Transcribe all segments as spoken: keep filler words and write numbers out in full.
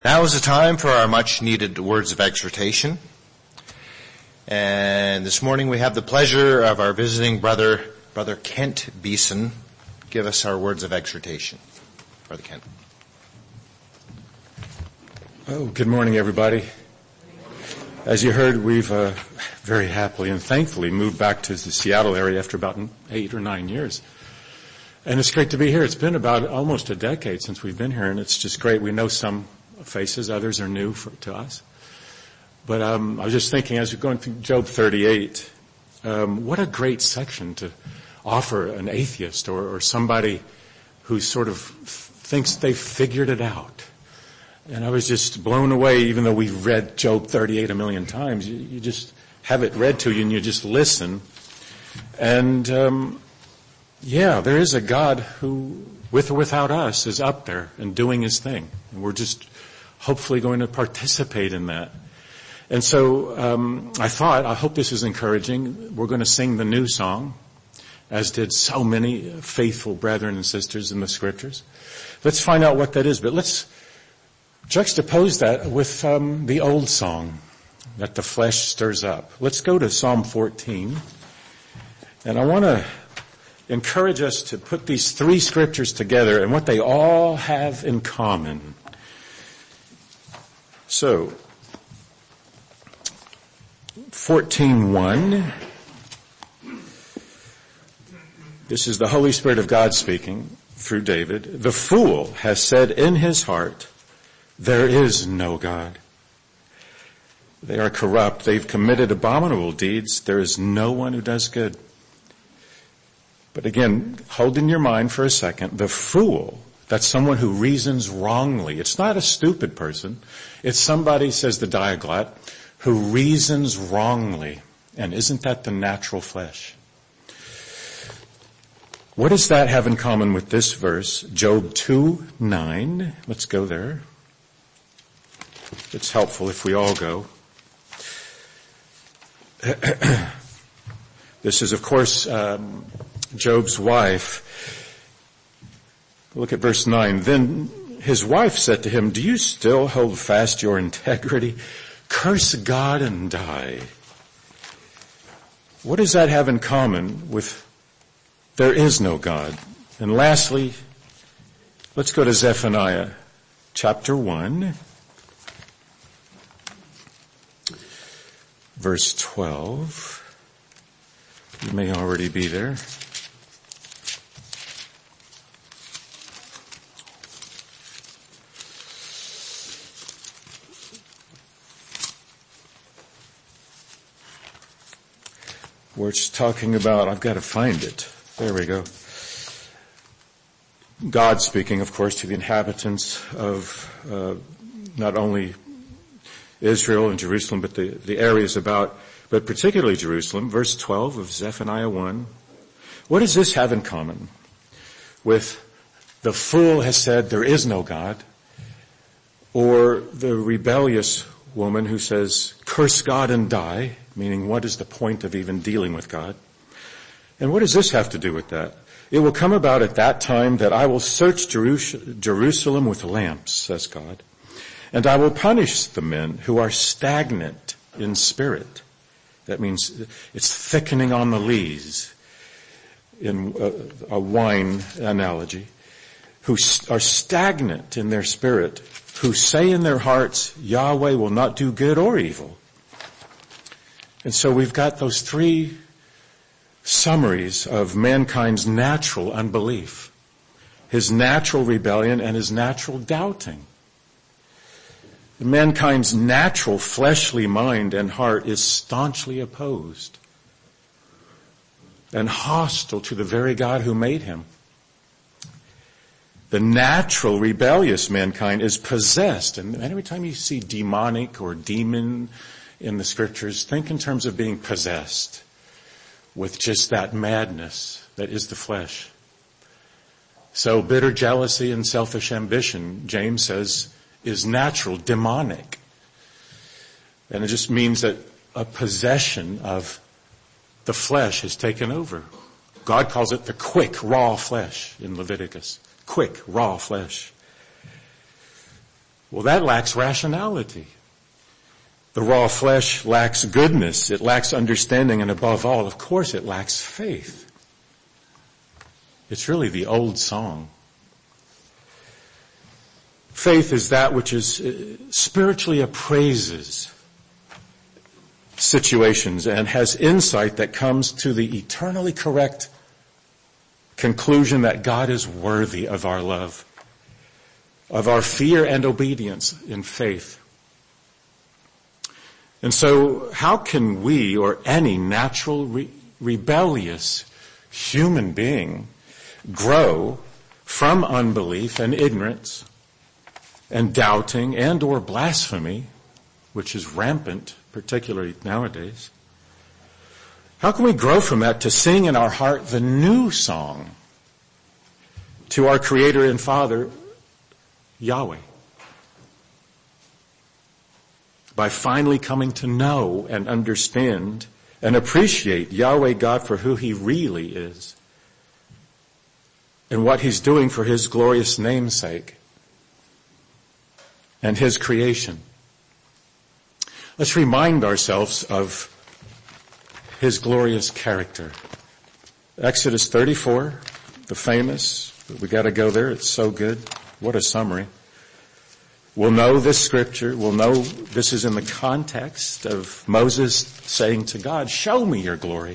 Now is the time for our much-needed words of exhortation. And this morning we have the pleasure of our visiting brother, Brother Kent Beeson, give us our words of exhortation. Brother Kent. Oh, good morning, everybody. As you heard, we've uh, very happily and thankfully moved back to the Seattle area after about eight or nine years. And it's great to be here. It's been about almost a decade since we've been here, and it's just great. We know some faces, others are new for, to us. But um, I was just thinking, as you're going through Job thirty-eight, um, what a great section to offer an atheist or, or somebody who sort of thinks they've figured it out. And I was just blown away, even though we've read Job thirty-eight a million times. You, you just have it read to you and you just listen. And um, yeah, there is a God who, with or without us, is up there and doing his thing. And we're just hopefully going to participate in that. And so um, I thought, I hope this is encouraging. We're going to sing the new song, as did so many faithful brethren and sisters in the scriptures. Let's find out what that is. But let's juxtapose that with um, the old song that the flesh stirs up. Let's go to Psalm fourteen. And I want to encourage us to put these three scriptures together and what they all have in common. So, fourteen one. This is the Holy Spirit of God speaking through David. The fool has said in his heart, there is no God. They are corrupt. They've committed abominable deeds. There is no one who does good. But again, hold in your mind for a second, the fool, that's someone who reasons wrongly. It's not a stupid person. It's somebody, says the Diaglott, who reasons wrongly. And isn't that the natural flesh? What does that have in common with this verse? Job two nine. Let's go there. It's helpful if we all go. This is, of course, um, Job's wife. Look at verse nine. Then his wife said to him, do you still hold fast your integrity? Curse God and die. What does that have in common with there is no God? And lastly, let's go to Zephaniah chapter one, verse twelve. You may already be there. Where it's talking about, I've got to find it. There we go. God speaking, of course, to the inhabitants of uh, not only Israel and Jerusalem, but the, the areas about, but particularly Jerusalem. Verse twelve of Zephaniah one. What does this have in common with the fool has said there is no God, or the rebellious woman who says curse God and die, meaning what is the point of even dealing with God? And what does this have to do with that? It will come about at that time that I will search Jerusalem with lamps, says God, and I will punish the men who are stagnant in spirit. That means it's thickening on the lees, in a, a wine analogy, who are stagnant in their spirit, who say in their hearts, Yahweh will not do good or evil. And so we've got those three summaries of mankind's natural unbelief, his natural rebellion and his natural doubting. Mankind's natural fleshly mind and heart is staunchly opposed and hostile to the very God who made him. The natural rebellious mankind is possessed. And every time you see demonic or demon in the scriptures, think in terms of being possessed with just that madness that is the flesh. So bitter jealousy and selfish ambition, James says, is natural, demonic. And it just means that a possession of the flesh has taken over. God calls it the quick, raw flesh in Leviticus. Quick, raw flesh. Well, that lacks rationality. The raw flesh lacks goodness. It lacks understanding, and above all, of course, it lacks faith. It's really the old song. Faith is that which is uh, spiritually appraises situations and has insight that comes to the eternally correct conclusion that God is worthy of our love, of our fear and obedience in faith. And so how can we or any natural re- rebellious human being grow from unbelief and ignorance and doubting and or blasphemy, which is rampant, particularly nowadays? How can we grow from that to sing in our heart the new song to our Creator and Father, Yahweh? By finally coming to know and understand and appreciate Yahweh God for who He really is and what He's doing for His glorious name's sake and His creation. Let's remind ourselves of His glorious character. Exodus thirty-four, the famous, we got to go there, it's so good. What a summary. We'll know this scripture, we'll know this is in the context of Moses saying to God, show me your glory.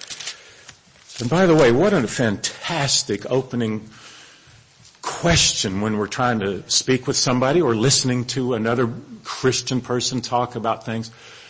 And by the way, what a fantastic opening question when we're trying to speak with somebody or listening to another Christian person talk about things.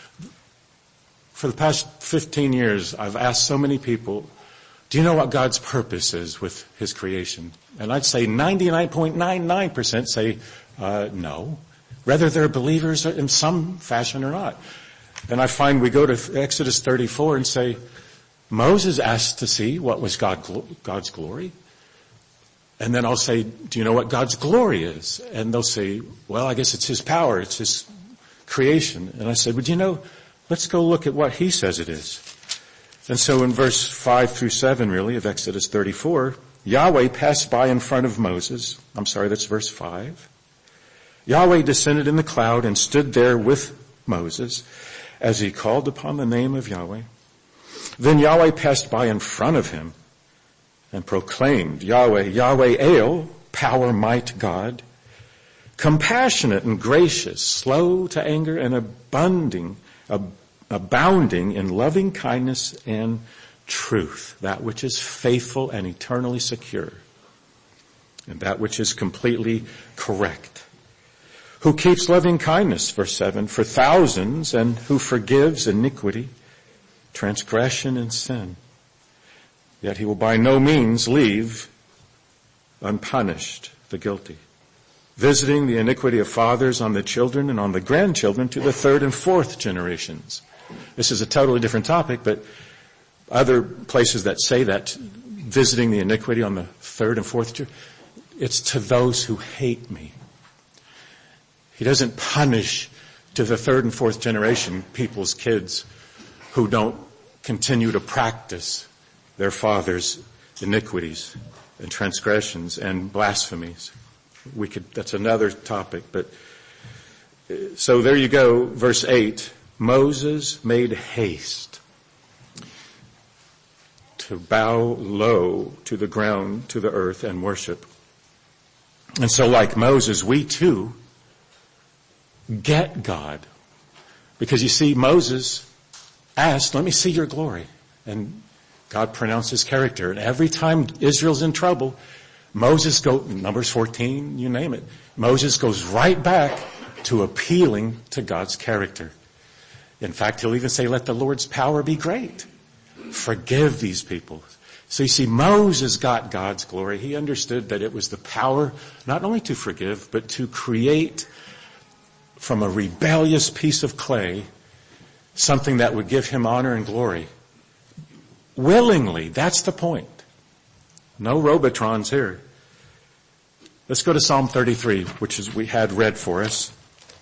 For the past fifteen years, I've asked so many people, do you know what God's purpose is with His creation? And I'd say ninety-nine point nine nine percent say, uh, no. Whether they're believers in some fashion or not. And I find we go to Exodus thirty-four and say, Moses asked to see what was God, God's glory. And then I'll say, do you know what God's glory is? And they'll say, well, I guess it's His power, it's His creation. And I said, well, do you know, let's go look at what He says it is. And so in verse five through seven, really, of Exodus thirty-four, Yahweh passed by in front of Moses. I'm sorry, that's verse five. Yahweh descended in the cloud and stood there with Moses as he called upon the name of Yahweh. Then Yahweh passed by in front of him and proclaimed, Yahweh, Yahweh El, power, might, God, compassionate and gracious, slow to anger and abounding, ab- abounding in loving kindness and truth, that which is faithful and eternally secure, and that which is completely correct. Who keeps loving kindness, verse seven, for thousands, and who forgives iniquity, transgression, and sin. Yet He will by no means leave unpunished the guilty, visiting the iniquity of fathers on the children and on the grandchildren to the third and fourth generations. This is a totally different topic, but other places that say that, visiting the iniquity on the third and fourth, it's to those who hate me. He doesn't punish to the third and fourth generation people's kids who don't continue to practice their father's iniquities and transgressions and blasphemies. We could, that's another topic, but so there you go, verse eight. Moses made haste to bow low to the ground, to the earth, and worship. And so like Moses, we too get God. Because you see, Moses asked, let me see your glory. And God pronounced His character. And every time Israel's in trouble, Moses goes, Numbers fourteen, you name it, Moses goes right back to appealing to God's character. In fact, he'll even say, let the Lord's power be great. Forgive these people. So you see, Moses got God's glory. He understood that it was the power not only to forgive, but to create from a rebellious piece of clay something that would give Him honor and glory. Willingly, that's the point. No Robotrons here. Let's go to Psalm thirty-three, which is we had read for us.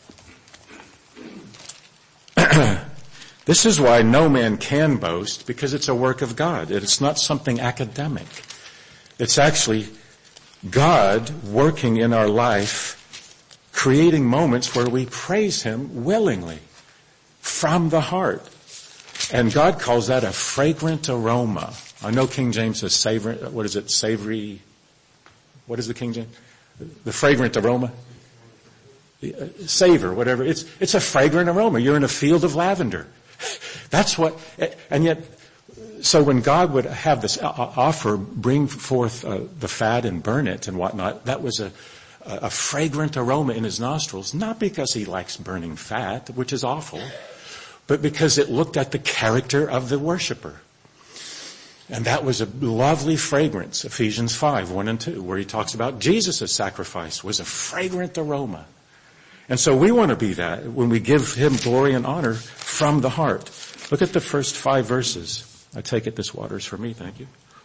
This is why no man can boast, because it's a work of God. It's not something academic. It's actually God working in our life, creating moments where we praise him willingly from the heart. And God calls that a fragrant aroma. I know King James says savory, what is it, savory, what is the King James? The fragrant aroma? Savor, whatever. It's, it's a fragrant aroma. You're in a field of lavender. That's what, and yet, so when God would have this offer, bring forth uh, the fat and burn it and whatnot, that was a, a fragrant aroma in his nostrils, not because he likes burning fat, which is awful, but because it looked at the character of the worshiper. And that was a lovely fragrance, Ephesians five, one and two, where he talks about Jesus' sacrifice was a fragrant aroma. And so we want to be that when we give him glory and honor from the heart. Look at the first five verses. I take it this water is for me, thank you.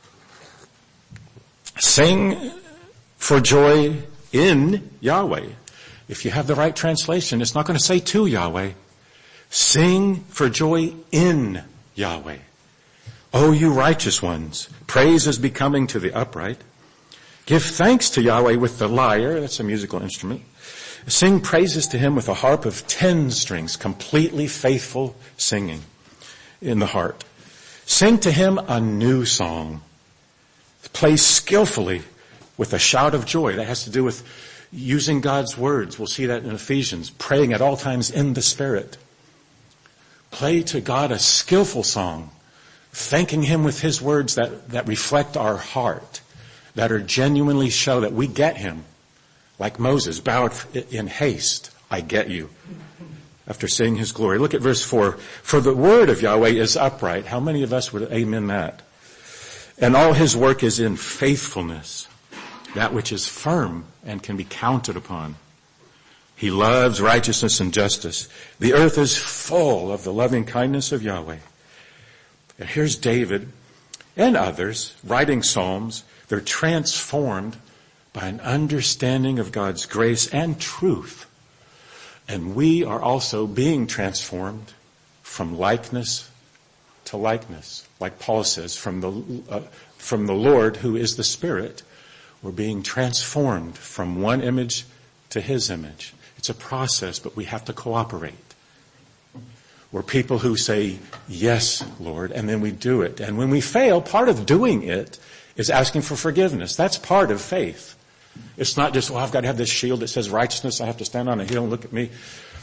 Sing for joy in Yahweh. If you have the right translation, it's not going to say to Yahweh. Sing for joy in Yahweh. O you righteous ones, praise is becoming to the upright. Give thanks to Yahweh with the lyre, that's a musical instrument. Sing praises to him with a harp of ten strings, completely faithful singing in the heart. Sing to him a new song. Play skillfully with a shout of joy. That has to do with using God's words. We'll see that in Ephesians. Praying at all times in the Spirit. Play to God a skillful song. Thanking him with his words that, that reflect our heart. That are genuinely show that we get him. Like Moses, bowed in haste, I get you. After seeing his glory. Look at verse four. For the word of Yahweh is upright. How many of us would amen that? And all his work is in faithfulness. That which is firm and can be counted upon. He loves righteousness and justice. The earth is full of the loving kindness of Yahweh. And here's David and others writing psalms. They're transformed by an understanding of God's grace and truth. And we are also being transformed from likeness to likeness. Like Paul says, from the, uh, from the Lord who is the Spirit, we're being transformed from one image to his image. It's a process, but we have to cooperate. We're people who say, yes, Lord, and then we do it. And when we fail, part of doing it is asking for forgiveness. That's part of faith. It's not just, well, I've got to have this shield that says righteousness. I have to stand on a hill and look at me.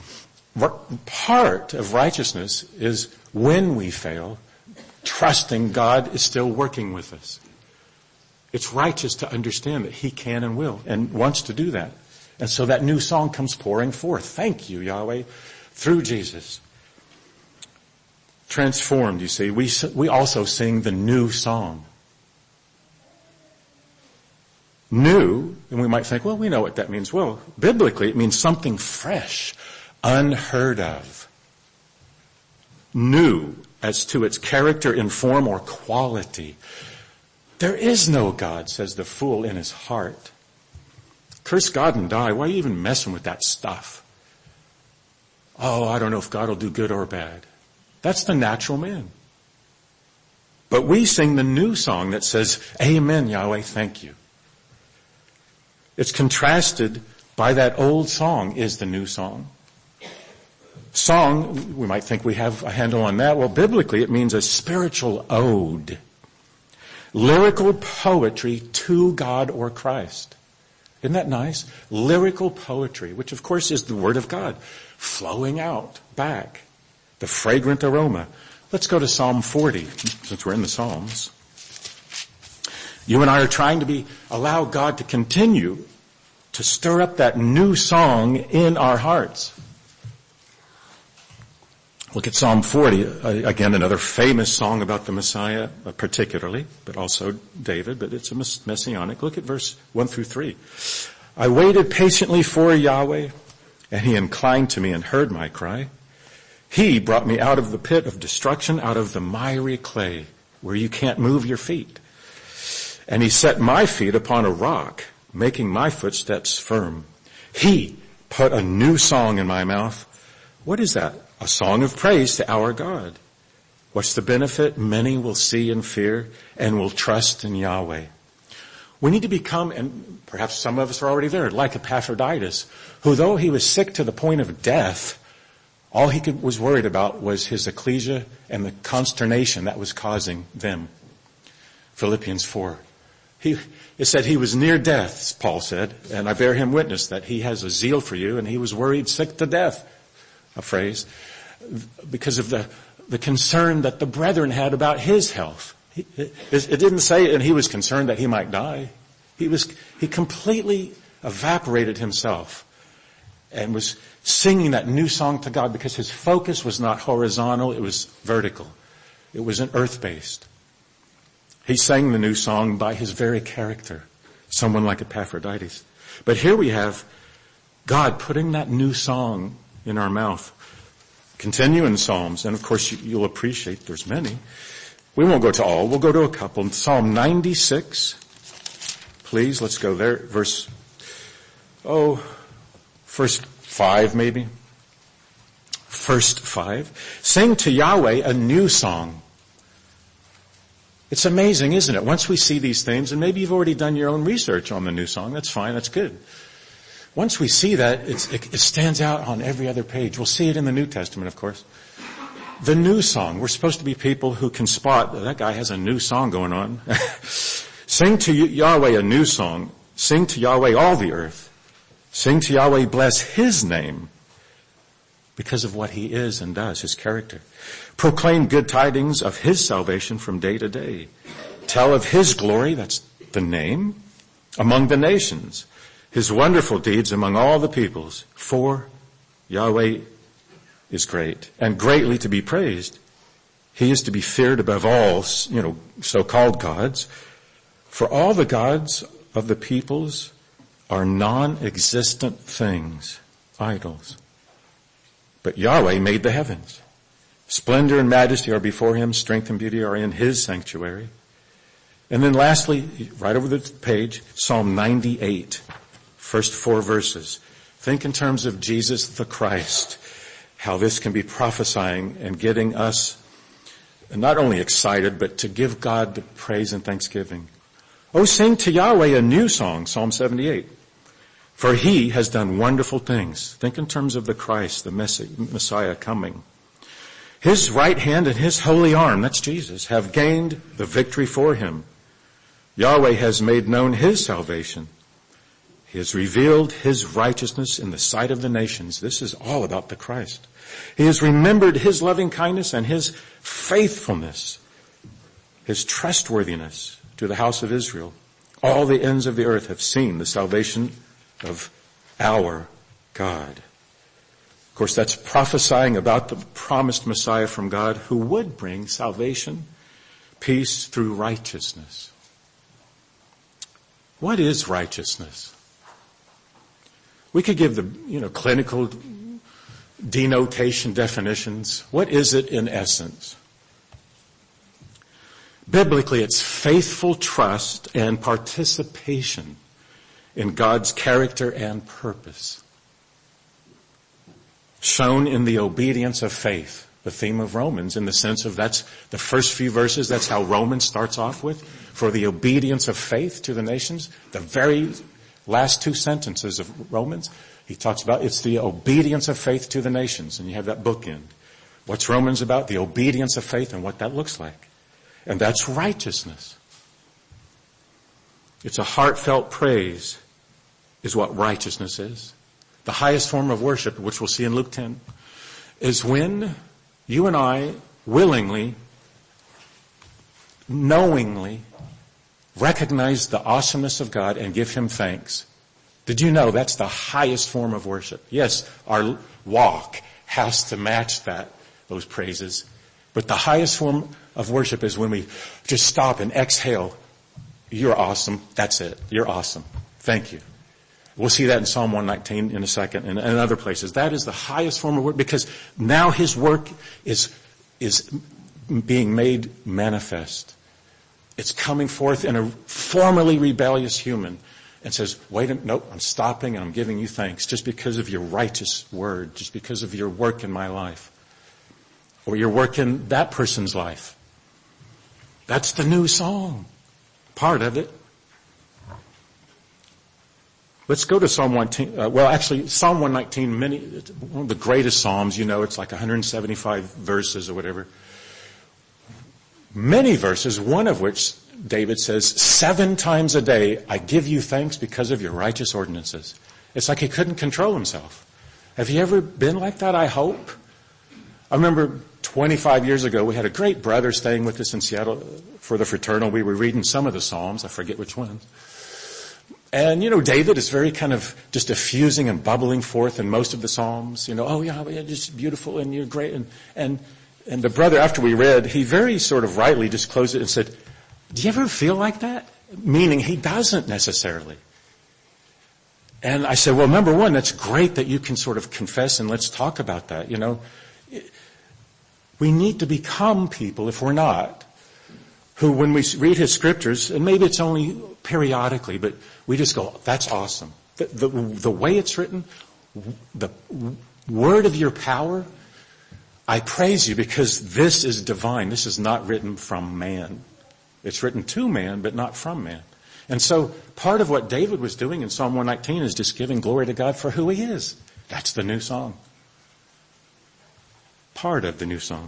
Part of righteousness is when we fail, trusting God is still working with us. It's righteous to understand that he can and will and wants to do that. And so that new song comes pouring forth. Thank you, Yahweh, through Jesus. Transformed, you see. We, we also sing the new song. New, and we might think, well, we know what that means. Well, biblically, it means something fresh, unheard of. New as to its character in form or quality. There is no God, says the fool in his heart. Curse God and die. Why are you even messing with that stuff? Oh, I don't know if God will do good or bad. That's the natural man. But we sing the new song that says, Amen, Yahweh, thank you. It's contrasted by that old song is the new song. Song, we might think we have a handle on that. Well, biblically it means a spiritual ode. Lyrical poetry to God or Christ. Isn't that nice? Lyrical poetry, which of course is the Word of God, flowing out back. The fragrant aroma. Let's go to Psalm forty, since we're in the Psalms. You and I are trying to be, allow God to continue to stir up that new song in our hearts. Look at Psalm forty, again another famous song about the Messiah, particularly, but also David, but it's a messianic. Look at verse one through three. I waited patiently for Yahweh, and he inclined to me and heard my cry. He brought me out of the pit of destruction, out of the miry clay, where you can't move your feet. And he set my feet upon a rock, making my footsteps firm. He put a new song in my mouth. What is that? A song of praise to our God. What's the benefit? Many will see and fear and will trust in Yahweh. We need to become, and perhaps some of us are already there, like Epaphroditus, who though he was sick to the point of death, all he could, was worried about was his ecclesia and the consternation that was causing them. Philippians four. He, it said he was near death, Paul said, and I bear him witness that he has a zeal for you, and he was worried sick to death, a phrase, because of the, the concern that the brethren had about his health. It, it, it didn't say, and he was concerned that he might die. He was, he completely evaporated himself and was singing that new song to God because his focus was not horizontal, it was vertical. It was an earth-based. He sang the new song by his very character, someone like Epaphroditus. But here we have God putting that new song in our mouth. Continue in Psalms, and of course you'll appreciate there's many. We won't go to all, we'll go to a couple. Psalm ninety-six, please, let's go there. Verse, oh, first five maybe. First five. Sing to Yahweh a new song. It's amazing, isn't it? Once we see these things, and maybe you've already done your own research on the new song, that's fine, that's good. Once we see that, it's, it, it stands out on every other page. We'll see it in the New Testament, of course. The new song. We're supposed to be people who can spot, that guy has a new song going on. Sing to Yahweh a new song. Sing to Yahweh all the earth. Sing to Yahweh, bless his name because of what he is and does, his character. Proclaim good tidings of his salvation from day to day. Tell of his glory, that's the name, among the nations. His wonderful deeds among all the peoples. For Yahweh is great and greatly to be praised. He is to be feared above all, you know, so-called gods. For all the gods of the peoples are non-existent things, idols. But Yahweh made the heavens. Splendor and majesty are before him. Strength and beauty are in his sanctuary. And then lastly, right over the page, Psalm ninety-eight, first four verses. Think in terms of Jesus the Christ, how this can be prophesying and getting us not only excited, but to give God the praise and thanksgiving. Oh, sing to Yahweh a new song, Psalm seventy-eight. For he has done wonderful things. Think in terms of the Christ, the Messiah coming. His right hand and his holy arm, that's Jesus, have gained the victory for him. Yahweh has made known his salvation. He has revealed his righteousness in the sight of the nations. This is all about the Christ. He has remembered his loving kindness and his faithfulness, his trustworthiness to the house of Israel. All the ends of the earth have seen the salvation of our God. Of course, that's prophesying about the promised Messiah from God who would bring salvation, peace through righteousness. What is righteousness? We could give the, you know, clinical denotation definitions. What is it in essence? Biblically, it's faithful trust and participation in God's character and purpose, shown in the obedience of faith, the theme of Romans, in the sense of that's the first few verses, that's how Romans starts off with, for the obedience of faith to the nations. The very last two sentences of Romans, he talks about it's the obedience of faith to the nations, and you have that bookend. What's Romans about? The obedience of faith and what that looks like. And that's righteousness. It's a heartfelt praise is what righteousness is. The highest form of worship, which we'll see in Luke ten, is when you and I willingly, knowingly recognize the awesomeness of God and give him thanks. Did you know that's the highest form of worship? Yes, our walk has to match that, those praises. But the highest form of worship is when we just stop and exhale. You're awesome. That's it. You're awesome. Thank you. We'll see that in Psalm one nineteen in a second and, and other places. That is the highest form of work because now his work is, is being made manifest. It's coming forth in a formerly rebellious human and says, wait a minute, nope, I'm stopping and I'm giving you thanks just because of your righteous word, just because of your work in my life. Or your work in that person's life. That's the new song. Part of it. Let's go to Psalm one nineteen. Uh, well, actually, Psalm one nineteen, many, one of the greatest Psalms, you know, it's like one hundred seventy-five verses or whatever. Many verses, one of which David says, seven times a day, I give you thanks because of your righteous ordinances. It's like he couldn't control himself. Have you ever been like that? I hope. I remember twenty-five years ago, we had a great brother staying with us in Seattle for the fraternal. We were reading some of the Psalms. I forget which ones. And, you know, David is very kind of just effusing and bubbling forth in most of the Psalms. You know, oh, yeah, yeah, just beautiful and you're great. And, and, and the brother, after we read, he very sort of rightly just closed it and said, do you ever feel like that? Meaning he doesn't necessarily. And I said, well, number one, that's great that you can sort of confess and let's talk about that. You know, we need to become people, if we're not, who when we read his scriptures, and maybe it's only periodically, but we just go, that's awesome. The, the, the way it's written, the word of your power, I praise you because this is divine. This is not written from man. It's written to man, but not from man. And so part of what David was doing in Psalm one nineteen is just giving glory to God for who he is. That's the new song. Part of the new song.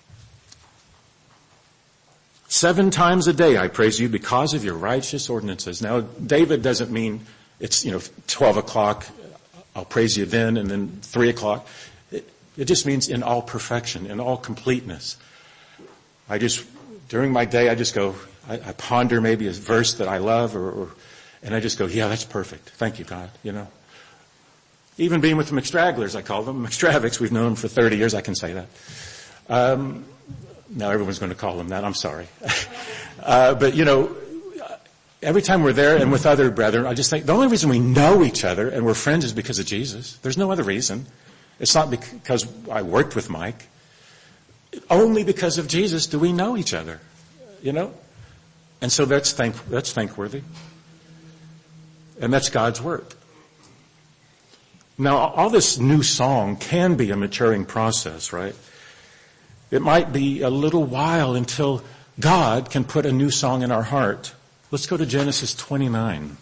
Seven times a day I praise you because of your righteous ordinances. Now, David doesn't mean it's, you know, twelve o'clock, I'll praise you then, and then three o'clock. It, it just means in all perfection, in all completeness. I just, during my day, I just go, I, I ponder maybe a verse that I love, or, or, and I just go, yeah, that's perfect. Thank you, God, you know. Even being with the McStragglers, I call them, McStravics, we've known them for thirty years, I can say that. Um, now everyone's going to call them that, I'm sorry. uh, but, you know, every time we're there and with other brethren, I just think the only reason we know each other and we're friends is because of Jesus. There's no other reason. It's not because I worked with Mike. Only because of Jesus do we know each other, you know? And so that's thank, that's thankworthy. And that's God's work. Now, all this new song can be a maturing process, right? It might be a little while until God can put a new song in our heart. Let's go to Genesis twenty-nine.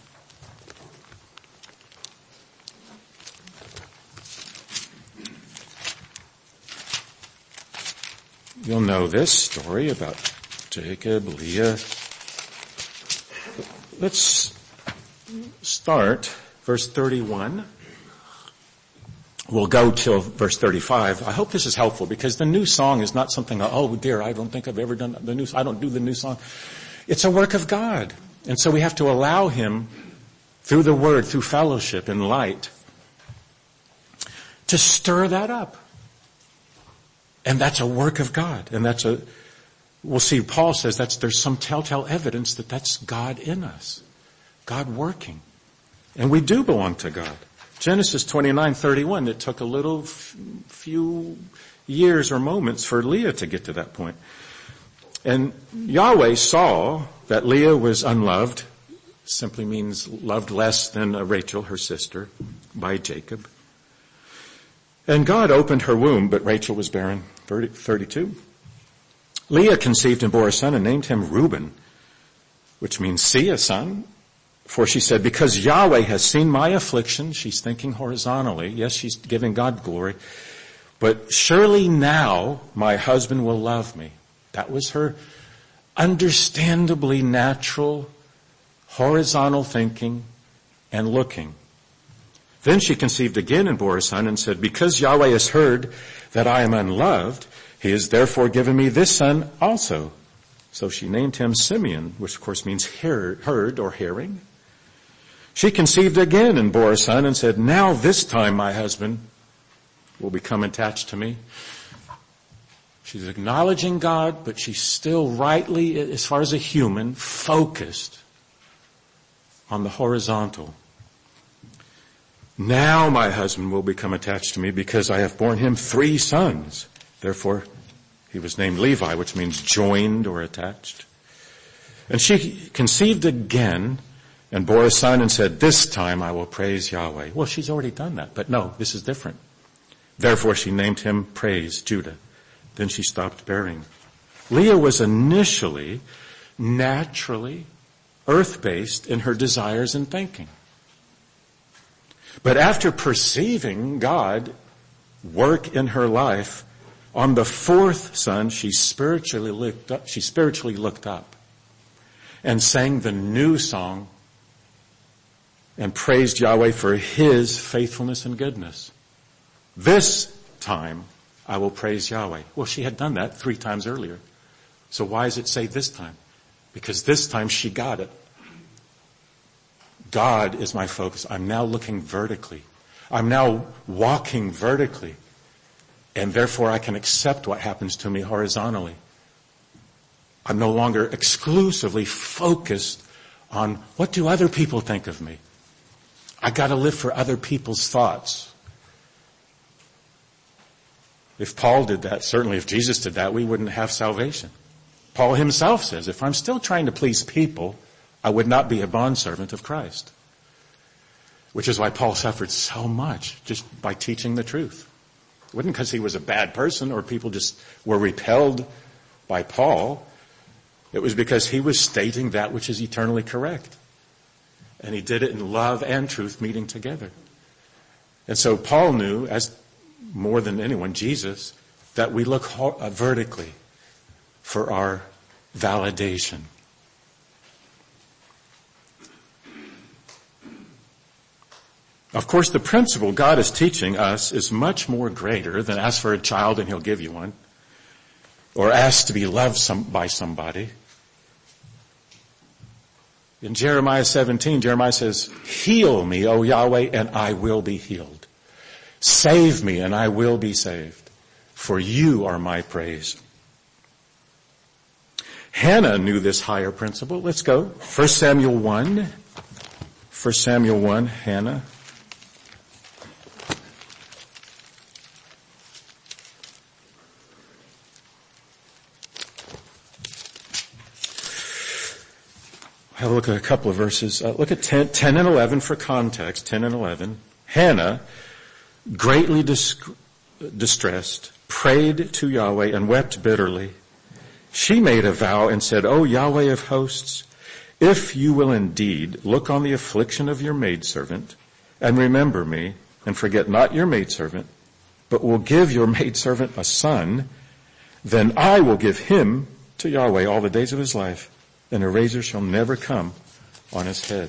You'll know this story about Jacob, Leah. Let's start verse thirty-one. We'll go till verse thirty-five. I hope this is helpful because the new song is not something, oh dear, I don't think I've ever done the new, I don't do the new song. It's a work of God. And so we have to allow him through the word, through fellowship and light, to stir that up. And that's a work of God. And that's a, we'll see, Paul says that's, there's some telltale evidence that that's God in us. God working. And we do belong to God. Genesis twenty-nine thirty-one, it took a little f- few years or moments for Leah to get to that point. And Yahweh saw that Leah was unloved, simply means loved less than Rachel, her sister, by Jacob. And God opened her womb, but Rachel was barren. thirty-two. Leah conceived and bore a son and named him Reuben, which means see a son. For she said, because Yahweh has seen my affliction, she's thinking horizontally. Yes, she's giving God glory. But surely now my husband will love me. That was her understandably natural, horizontal thinking and looking. Then she conceived again and bore a son and said, because Yahweh has heard that I am unloved, he has therefore given me this son also. So she named him Simeon, which of course means heard, heard or hearing. She conceived again and bore a son and said, now this time my husband will become attached to me. She's acknowledging God, but she's still rightly, as far as a human, focused on the horizontal. Now my husband will become attached to me because I have borne him three sons. Therefore, he was named Levi, which means joined or attached. And she conceived again and bore a son and said, this time I will praise Yahweh. Well, she's already done that, but no, this is different. Therefore she named him Praise Judah. Then she stopped bearing. Leah was initially, naturally, earth-based in her desires and thinking. But after perceiving God work in her life, on the fourth son, she spiritually looked up, she spiritually looked up and sang the new song and praised Yahweh for his faithfulness and goodness. This time I will praise Yahweh. Well, she had done that three times earlier. So why does it say this time? Because this time she got it. God is my focus. I'm now looking vertically. I'm now walking vertically. And therefore I can accept what happens to me horizontally. I'm no longer exclusively focused on what do other people think of me. I got to live for other people's thoughts. If Paul did that, certainly if Jesus did that, we wouldn't have salvation. Paul himself says, if I'm still trying to please people, I would not be a bondservant of Christ. Which is why Paul suffered so much just by teaching the truth. It wasn't because he was a bad person or people just were repelled by Paul. It was because he was stating that which is eternally correct. And he did it in love and truth meeting together. And so Paul knew, as more than anyone, Jesus, that we look vertically for our validation. Of course, the principle God is teaching us is much more greater than ask for a child and he'll give you one, or ask to be loved some, by somebody. In Jeremiah seventeen, Jeremiah says, heal me, O Yahweh, and I will be healed. Save me, and I will be saved, for you are my praise. Hannah knew this higher principle. Let's go. First Samuel one. First Samuel one, Hannah. Have a look at a couple of verses. Uh, look at ten, ten and eleven for context. ten and eleven. Hannah, greatly dis- distressed, prayed to Yahweh and wept bitterly. She made a vow and said, O Yahweh of hosts, if you will indeed look on the affliction of your maidservant and remember me and forget not your maidservant, but will give your maidservant a son, then I will give him to Yahweh all the days of his life, and a razor shall never come on his head.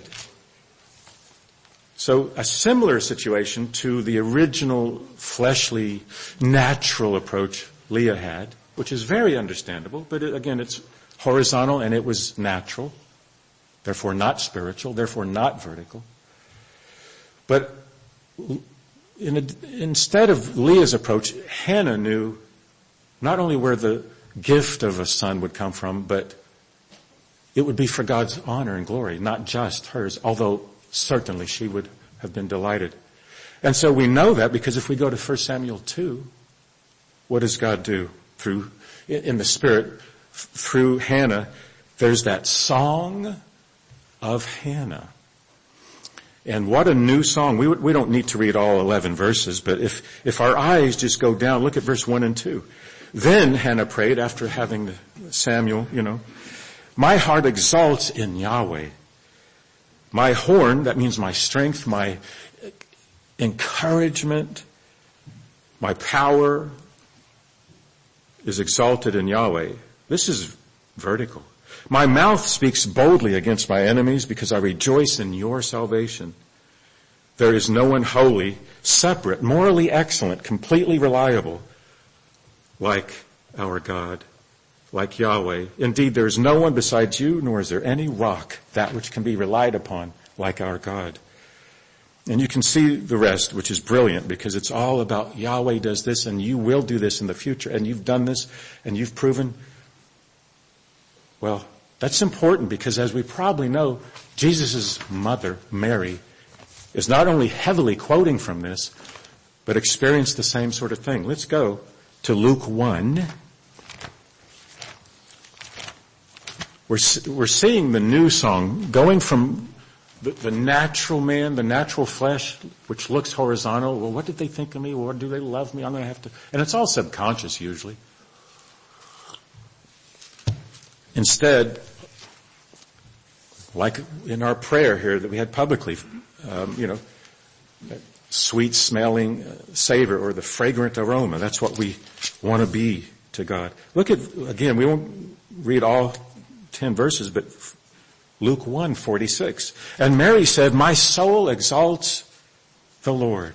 So a similar situation to the original fleshly, natural approach Leah had, which is very understandable, but it, again, it's horizontal and it was natural, therefore not spiritual, therefore not vertical. But in a, instead of Leah's approach, Hannah knew not only where the gift of a son would come from, but it would be for God's honor and glory, not just hers, although certainly she would have been delighted. And so we know that because if we go to First Samuel two, what does God do? Through, in the Spirit, through Hannah, there's that song of Hannah. And what a new song. We, we don't need to read all eleven verses, but if, if our eyes just go down, look at verse one and two. Then Hannah prayed after having Samuel, you know, my heart exalts in Yahweh. My horn, that means my strength, my encouragement, my power is exalted in Yahweh. This is vertical. My mouth speaks boldly against my enemies because I rejoice in your salvation. There is no one holy, separate, morally excellent, completely reliable like our God, like Yahweh. Indeed, there is no one besides you, nor is there any rock, that which can be relied upon, like our God. And you can see the rest, which is brilliant, because it's all about Yahweh does this, and you will do this in the future, and you've done this, and you've proven. Well, that's important, because as we probably know, Jesus' mother, Mary, is not only heavily quoting from this, but experienced the same sort of thing. Let's go to Luke one. We're, we're seeing the new song going from the, the natural man, the natural flesh, which looks horizontal. Well, what did they think of me? Or do they love me? I'm going to have to, and it's all subconscious usually. Instead, like in our prayer here that we had publicly, um, you know, sweet smelling savor or the fragrant aroma. That's what we want to be to God. Look at, again, we won't read all ten verses, but Luke one forty-six. And Mary said, my soul exalts the Lord.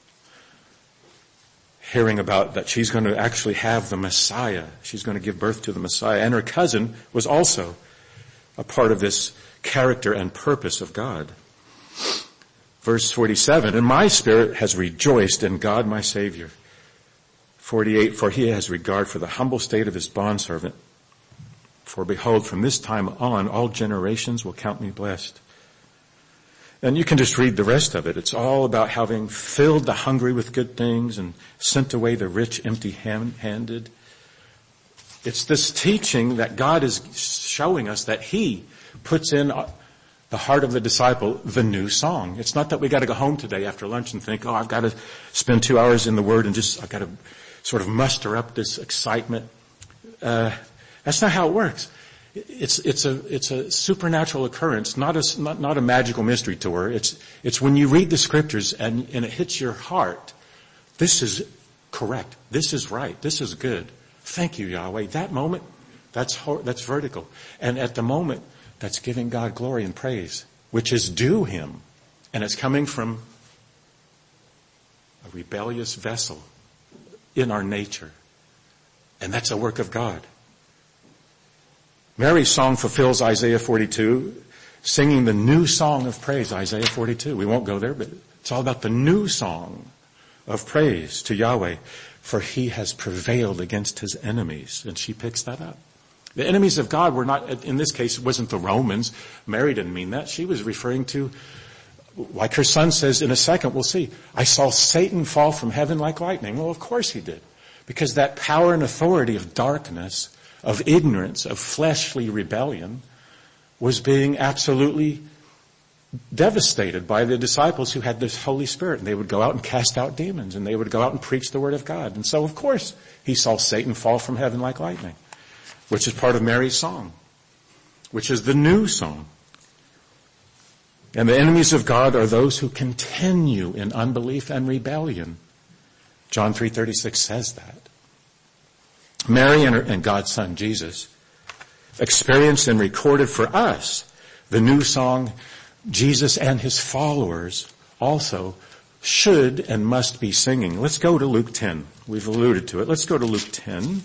Hearing about that she's going to actually have the Messiah. She's going to give birth to the Messiah. And her cousin was also a part of this character and purpose of God. Verse forty-seven, and my spirit has rejoiced in God my Savior. forty-eight, for he has regard for the humble state of his bondservant. For behold, from this time on, all generations will count me blessed. And you can just read the rest of it. It's all about having filled the hungry with good things and sent away the rich empty-handed. It's this teaching that God is showing us that he puts in the heart of the disciple the new song. It's not that we got to go home today after lunch and think, oh, I've got to spend two hours in the Word and just, I've got to sort of muster up this excitement. Uh, that's not how it works. It's, it's a, it's a supernatural occurrence, not a, not, not a magical mystery tour. It's, it's when you read the scriptures and, and it hits your heart. This is correct. This is right. This is good. Thank you, Yahweh. That moment, that's, that's vertical. And at the moment, that's giving God glory and praise, which is due him. And it's coming from a rebellious vessel in our nature. And that's a work of God. Mary's song fulfills Isaiah forty-two, singing the new song of praise, Isaiah forty-two. We won't go there, but it's all about the new song of praise to Yahweh, for he has prevailed against his enemies. And she picks that up. The enemies of God were not, in this case, it wasn't the Romans. Mary didn't mean that. She was referring to, like her son says in a second, we'll see, I saw Satan fall from heaven like lightning. Well, of course he did. Because that power and authority of darkness, of ignorance, of fleshly rebellion, was being absolutely devastated by the disciples who had this Holy Spirit. And they would go out and cast out demons, and they would go out and preach the Word of God. And so, of course, he saw Satan fall from heaven like lightning, which is part of Mary's song, which is the new song. And the enemies of God are those who continue in unbelief and rebellion. John three thirty-six says that. Mary and, her, and God's Son, Jesus, experienced and recorded for us the new song Jesus and his followers also should and must be singing. Let's go to Luke ten. We've alluded to it. Let's go to Luke ten.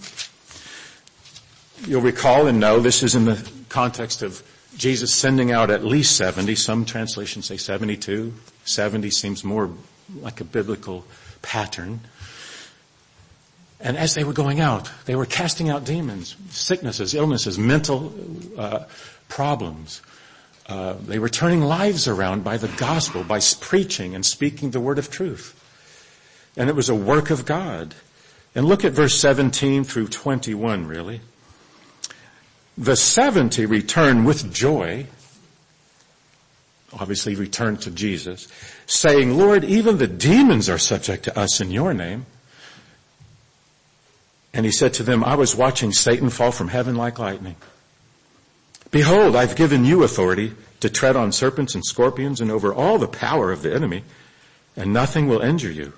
You'll recall and know this is in the context of Jesus sending out at least seventy. Some translations say seventy-two. seventy seems more like a biblical pattern. And as they were going out, they were casting out demons, sicknesses, illnesses, mental uh, problems. Uh, they were turning lives around by the gospel, by preaching and speaking the word of truth. And it was a work of God. And look at verse seventeen through twenty-one, really. The seventy returned with joy, obviously returned to Jesus, saying, Lord, even the demons are subject to us in your name. And he said to them, I was watching Satan fall from heaven like lightning. Behold, I've given you authority to tread on serpents and scorpions and over all the power of the enemy, and nothing will injure you.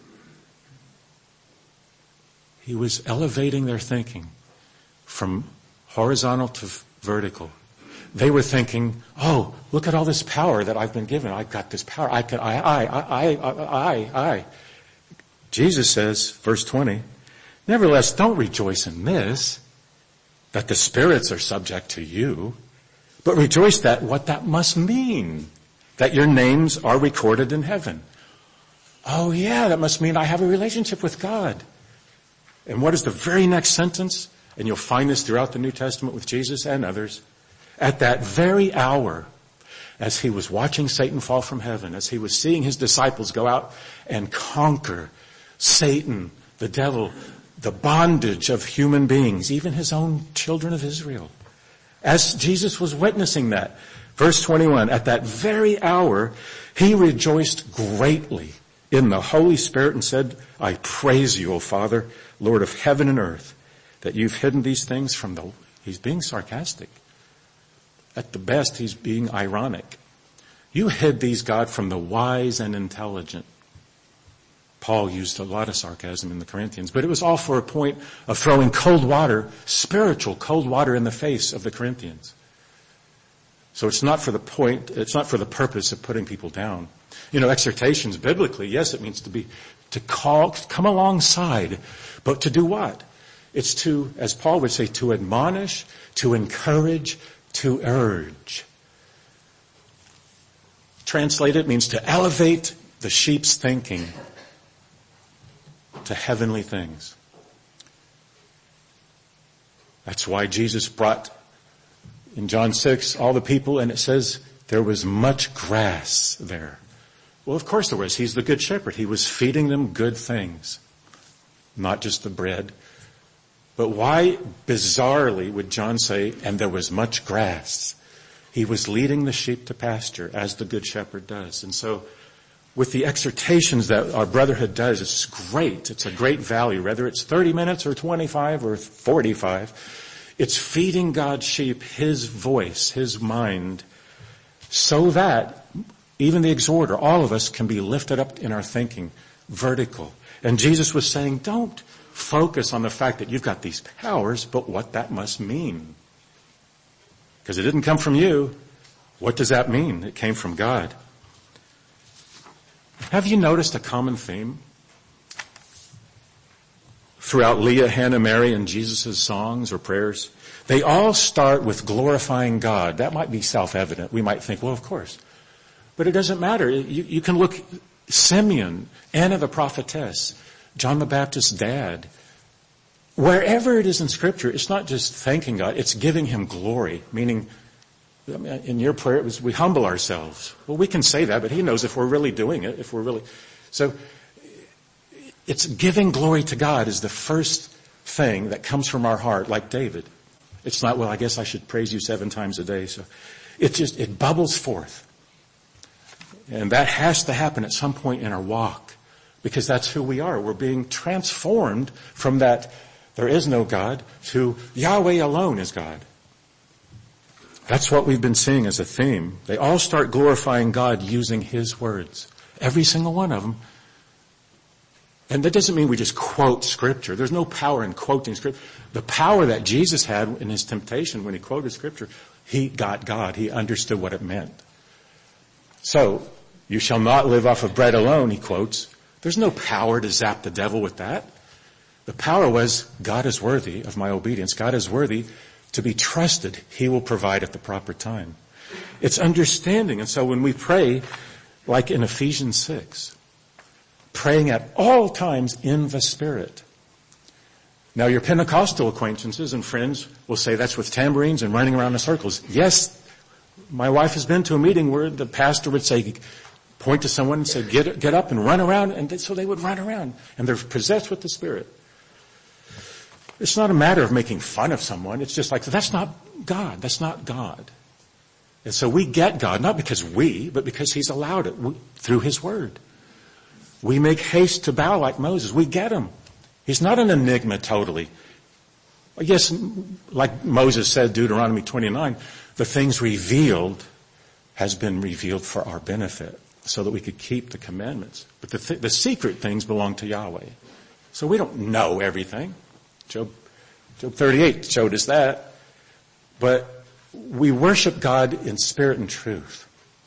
He was elevating their thinking from horizontal to vertical. They were thinking, oh, look at all this power that I've been given. I've got this power. I can, I, I, I, I, I, I. Jesus says, verse twenty, nevertheless, don't rejoice in this, that the spirits are subject to you, but rejoice that what that must mean, that your names are recorded in heaven. Oh yeah, that must mean I have a relationship with God. And what is the very next sentence? And you'll find this throughout the New Testament with Jesus and others. At that very hour, as he was watching Satan fall from heaven, as he was seeing his disciples go out and conquer Satan, the devil, the bondage of human beings, even his own children of Israel. As Jesus was witnessing that, verse twenty-one, at that very hour, he rejoiced greatly in the Holy Spirit and said, I praise you, O Father, Lord of heaven and earth, that you've hidden these things from the... He's being sarcastic. At the best, he's being ironic. You hid these, God, from the wise and intelligent. Paul used a lot of sarcasm in the Corinthians, but it was all for a point of throwing cold water, spiritual cold water in the face of the Corinthians. So it's not for the point, it's not for the purpose of putting people down. You know, exhortations biblically, yes, it means to be, to call, come alongside, but to do what? It's to, as Paul would say, to admonish, to encourage, to urge. Translated means to elevate the sheep's thinking to heavenly things. That's why Jesus brought, in John six, all the people, and it says there was much grass there. Well, of course there was. He's the good shepherd. He was feeding them good things, not just the bread. But why, bizarrely, would John say, and there was much grass? He was leading the sheep to pasture, as the good shepherd does. And so, with the exhortations that our brotherhood does, it's great. It's a great value, whether it's thirty minutes or twenty-five or forty-five. It's feeding God's sheep His voice, His mind, so that even the exhorter, all of us, can be lifted up in our thinking, vertical. And Jesus was saying, don't focus on the fact that you've got these powers, but what that must mean. Because it didn't come from you. What does that mean? It came from God. Have you noticed a common theme throughout Leah, Hannah, Mary, and Jesus' songs or prayers? They all start with glorifying God. That might be self-evident. We might think, well, of course. But it doesn't matter. You, you can look, Simeon, Anna the prophetess, John the Baptist's dad. Wherever it is in Scripture, it's not just thanking God, it's giving Him glory, meaning, in your prayer, it was, we humble ourselves. Well, we can say that, but He knows if we're really doing it, if we're really, so, it's giving glory to God is the first thing that comes from our heart, like David. It's not, well, I guess I should praise you seven times a day, so, it just, it bubbles forth. And that has to happen at some point in our walk, because that's who we are. We're being transformed from that there is no God to Yahweh alone is God. That's what we've been seeing as a theme. They all start glorifying God using His words. Every single one of them. And that doesn't mean we just quote Scripture. There's no power in quoting Scripture. The power that Jesus had in His temptation when He quoted Scripture, He got God. He understood what it meant. So, you shall not live off of bread alone, He quotes. There's no power to zap the devil with that. The power was, God is worthy of my obedience. God is worthy to be trusted. He will provide at the proper time. It's understanding. And so when we pray, like in Ephesians six, praying at all times in the Spirit. Now your Pentecostal acquaintances and friends will say that's with tambourines and running around in circles. Yes, my wife has been to a meeting where the pastor would say, point to someone and say, get, get up and run around. And so they would run around. And they're possessed with the Spirit. It's not a matter of making fun of someone. It's just like, that's not God. That's not God. And so we get God, not because we, but because He's allowed it we, through His Word. We make haste to bow like Moses. We get Him. He's not an enigma totally. Yes, like Moses said, Deuteronomy twenty-nine, the things revealed has been revealed for our benefit so that we could keep the commandments. But the, th- the secret things belong to Yahweh. So we don't know everything. Job, Job thirty-eight showed us that. But we worship God in spirit and truth.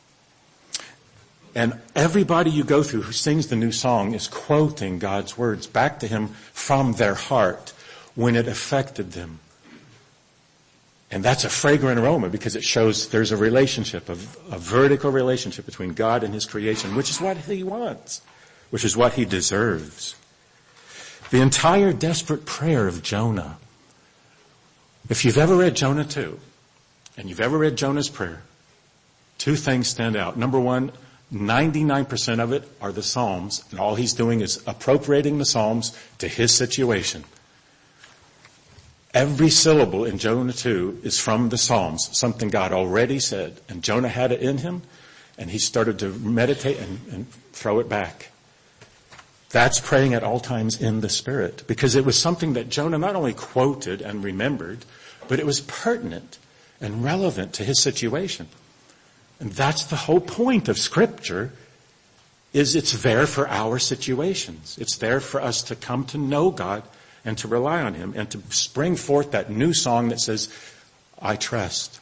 And everybody you go through who sings the new song is quoting God's words back to Him from their heart when it affected them. And that's a fragrant aroma because it shows there's a relationship, a, a vertical relationship between God and His creation, which is what He wants, which is what He deserves. The entire desperate prayer of Jonah. If you've ever read Jonah two, and you've ever read Jonah's prayer, two things stand out. Number one, ninety-nine percent of it are the Psalms, and all he's doing is appropriating the Psalms to his situation. Every syllable in Jonah two is from the Psalms, something God already said, and Jonah had it in him, and he started to meditate and, and throw it back. That's praying at all times in the Spirit, because it was something that Jonah not only quoted and remembered, but it was pertinent and relevant to his situation. And that's the whole point of Scripture, is it's there for our situations. It's there for us to come to know God and to rely on him and to spring forth that new song that says, I trust.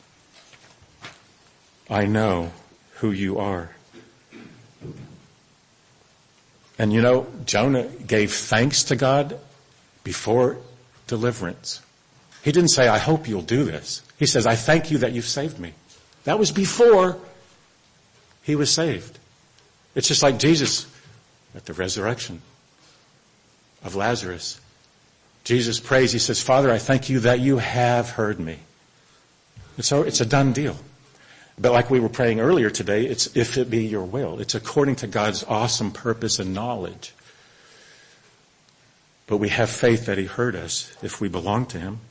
I know who you are. And you know, Jonah gave thanks to God before deliverance. He didn't say, I hope you'll do this. He says, I thank you that you've saved me. That was before he was saved. It's just like Jesus at the resurrection of Lazarus. Jesus prays, he says, Father, I thank you that you have heard me. And so it's a done deal. But like we were praying earlier today, it's if it be your will. It's according to God's awesome purpose and knowledge. But we have faith that he heard us if we belong to him.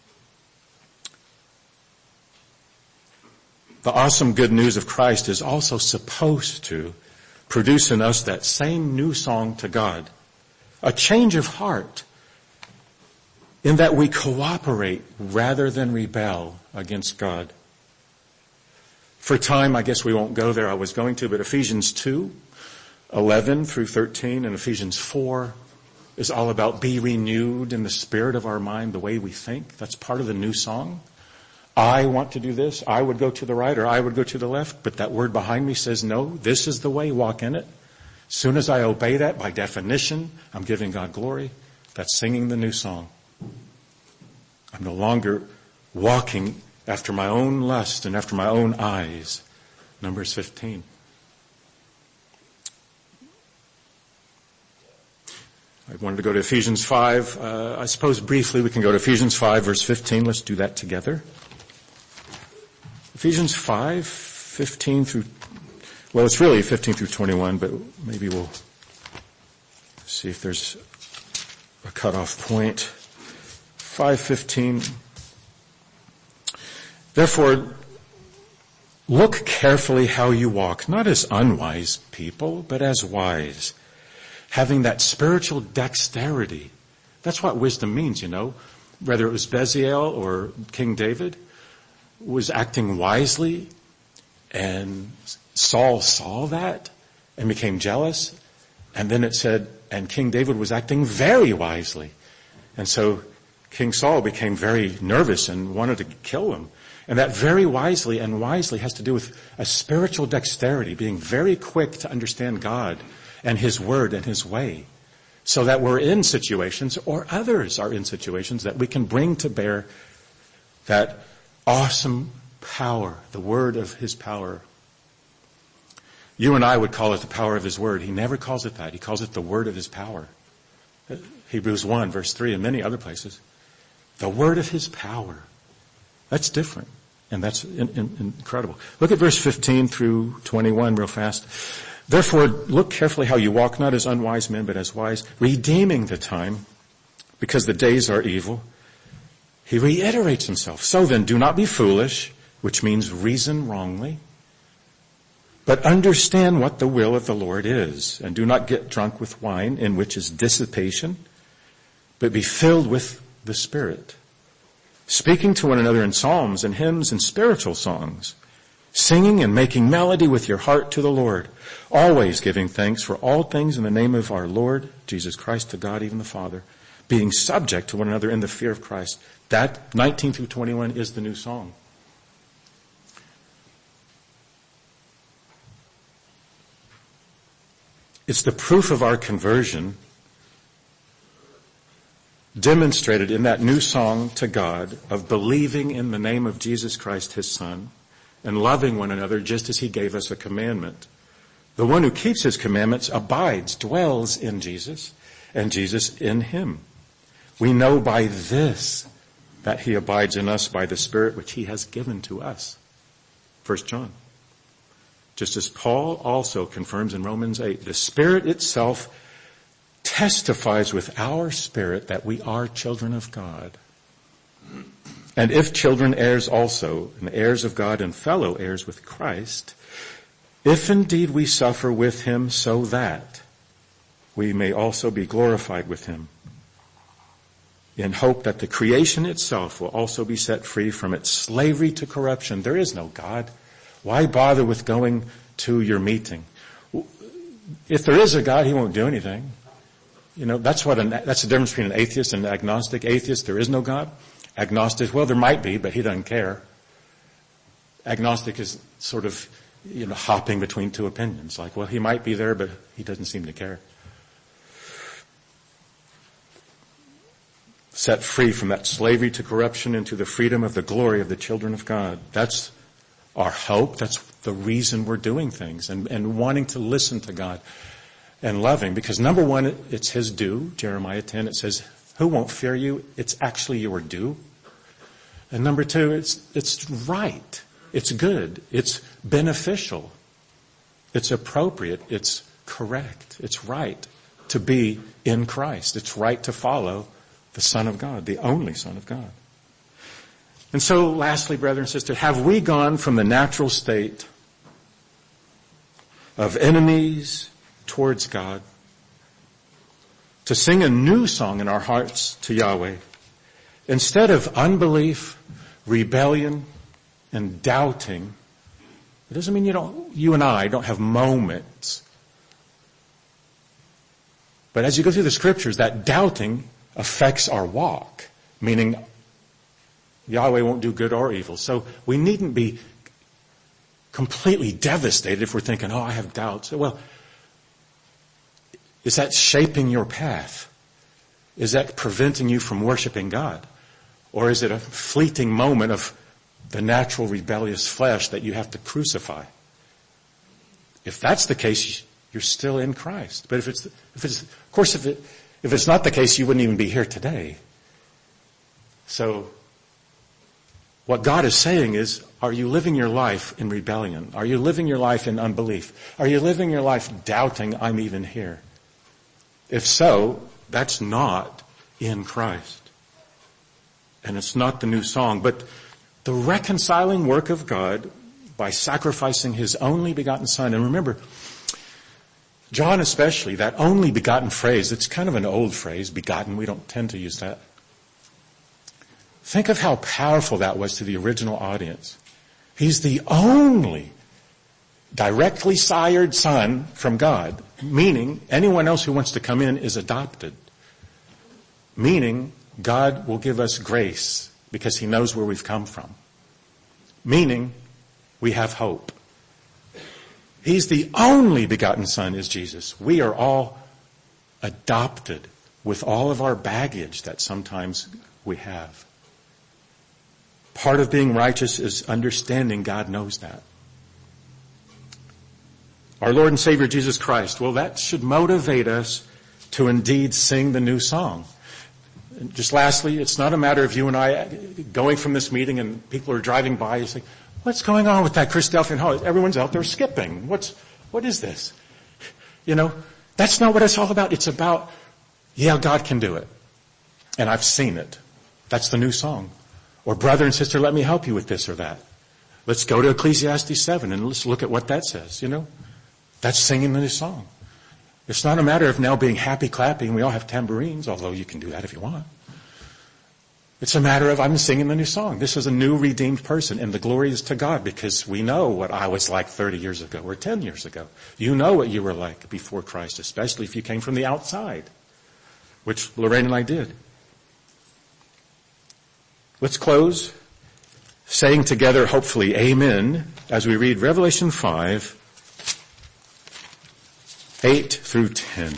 The awesome good news of Christ is also supposed to produce in us that same new song to God. A change of heart in that we cooperate rather than rebel against God. For time, I guess we won't go there. I was going to, but Ephesians two, eleven through thirteen and Ephesians four is all about be renewed in the spirit of our mind, the way we think. That's part of the new song. I want to do this. I would go to the right or I would go to the left, but that word behind me says, no, this is the way, walk in it. As soon as I obey that, by definition, I'm giving God glory. That's singing the new song. I'm no longer walking after my own lust and after my own eyes. Numbers fifteen. I wanted to go to Ephesians five. Uh, I suppose briefly we can go to Ephesians five, verse fifteen. Let's do that together. Ephesians five, fifteen through, well, it's really fifteen through twenty-one, but maybe we'll see if there's a cutoff point. five fifteen. Therefore, look carefully how you walk, not as unwise people, but as wise, having that spiritual dexterity. That's what wisdom means, you know. Whether it was Bezalel or King David was acting wisely, and Saul saw that and became jealous. And then it said, and King David was acting very wisely. And so King Saul became very nervous and wanted to kill him. And that very wisely and wisely has to do with a spiritual dexterity, being very quick to understand God and his word and his way, so that we're in situations, or others are in situations, that we can bring to bear that awesome power, the word of his power. You and I would call it the power of his word. He never calls it that. He calls it the word of his power. Hebrews one, verse three, and many other places. The word of his power. That's different, and that's in, in, incredible. Look at verse fifteen through twenty-one real fast. Therefore, look carefully how you walk, not as unwise men, but as wise, redeeming the time, because the days are evil. He reiterates himself. So then, do not be foolish, which means reason wrongly, but understand what the will of the Lord is, and do not get drunk with wine, in which is dissipation, but be filled with the Spirit, speaking to one another in psalms and hymns and spiritual songs, singing and making melody with your heart to the Lord, always giving thanks for all things in the name of our Lord Jesus Christ to God, even the Father, being subject to one another in the fear of Christ. That nineteen through twenty-one is the new song. It's the proof of our conversion demonstrated in that new song to God of believing in the name of Jesus Christ, his Son, and loving one another just as he gave us a commandment. The one who keeps his commandments abides, dwells in Jesus, and Jesus in him. We know by this that he abides in us by the Spirit which he has given to us. First John. Just as Paul also confirms in Romans eight, the Spirit itself testifies with our spirit that we are children of God. And if children, heirs also, and heirs of God and fellow heirs with Christ, if indeed we suffer with him, so that we may also be glorified with him, in hope that the creation itself will also be set free from its slavery to corruption. There is no God. Why bother with going to your meeting? if there is a God, he won't do anything. You know, that's what an, that's the difference between an atheist and an agnostic. Atheist, there is no God. Agnostic, well, there might be, but he doesn't care. Agnostic is sort of, you know, hopping between two opinions. Like, well, he might be there, but he doesn't seem to care. Set free from that slavery to corruption into the freedom of the glory of the children of God. That's our hope. That's the reason we're doing things and, and wanting to listen to God and love him. Because number one, it's his due. Jeremiah ten, it says, who won't fear you? It's actually your due. And number two, it's, it's right. It's good. It's beneficial. It's appropriate. It's correct. It's right to be in Christ. It's right to follow the Son of God, the only Son of God. And so, lastly, brother and sister, have we gone from the natural state of enemies towards God to sing a new song in our hearts to Yahweh instead of unbelief, rebellion, and doubting? It doesn't mean you don't, you and I don't have moments. But as you go through the scriptures, that doubting affects our walk, meaning Yahweh won't do good or evil. So we needn't be completely devastated if we're thinking, oh, I have doubts. Well, is that shaping your path? Is that preventing you from worshiping God? Or is it a fleeting moment of the natural rebellious flesh that you have to crucify? If that's the case, you're still in Christ. But if it's, if it's, of course, if it, If it's not the case, you wouldn't even be here today. So, what God is saying is, are you living your life in rebellion? Are you living your life in unbelief? Are you living your life doubting I'm even here? If so, that's not in Christ. And it's not the new song. But the reconciling work of God by sacrificing his only begotten Son. And remember, John especially, that only begotten phrase, it's kind of an old phrase, begotten, we don't tend to use that. Think of how powerful that was to the original audience. He's the only directly sired Son from God, meaning anyone else who wants to come in is adopted. Meaning God will give us grace because he knows where we've come from. Meaning we have hope. He's the only begotten Son is Jesus. We are all adopted with all of our baggage that sometimes we have. Part of being righteous is understanding God knows that. Our Lord and Savior Jesus Christ, well, that should motivate us to indeed sing the new song. And just lastly, it's not a matter of you and I going from this meeting and people are driving by and saying, what's going on with that Christadelphian Hall? Everyone's out there skipping. What's, what is this? You know, that's not what it's all about. It's about, yeah, God can do it. And I've seen it. That's the new song. Or brother and sister, let me help you with this or that. Let's go to Ecclesiastes seven and let's look at what that says, you know. That's singing the new song. It's not a matter of now being happy clapping. We all have tambourines, although you can do that if you want. It's a matter of I'm singing the new song. This is a new redeemed person, and the glory is to God because we know what I was like thirty years ago or ten years ago. You know what you were like before Christ, especially if you came from the outside, which Lorraine and I did. Let's close saying together, hopefully, amen, as we read Revelation five, eight through ten.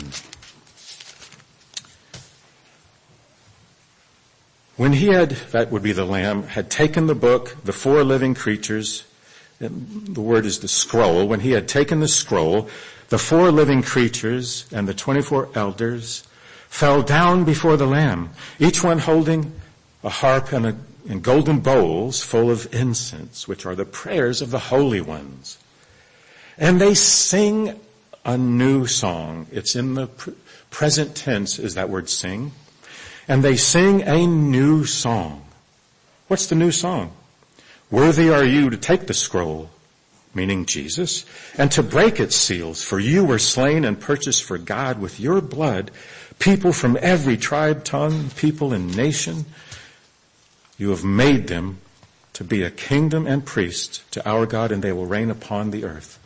When he had, that would be the Lamb, had taken the book, the four living creatures, the word is the scroll, when he had taken the scroll, the four living creatures and the twenty-four elders fell down before the Lamb, each one holding a harp and, a, and golden bowls full of incense, which are the prayers of the holy ones. And they sing a new song. It's in the pr- present tense is that word sing. And they sing a new song. What's the new song? Worthy are you to take the scroll, meaning Jesus, and to break its seals, for you were slain and purchased for God with your blood people from every tribe, tongue, people, and nation. You have made them to be a kingdom and priests to our God, and they will reign upon the earth.